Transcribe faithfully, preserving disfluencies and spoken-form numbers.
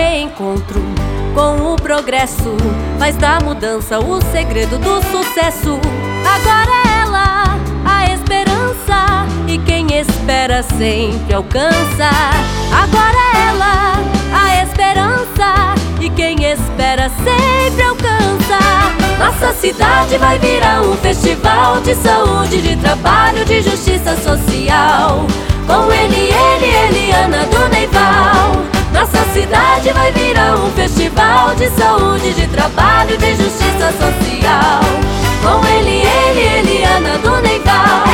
reencontro com o progresso faz da mudança o segredo do sucesso. Agora é ela, a esperança, e quem espera sempre alcança. Agora é ela, a esperança, e quem espera sempre alcança. Nossa cidade vai virar um festival de saúde, de trabalho, de justiça social. Com ele, ele, Eliana do Neival. Nossa cidade vai virar um festival de saúde, de trabalho, de justiça social. Com ele, ele, Eliana do Neival.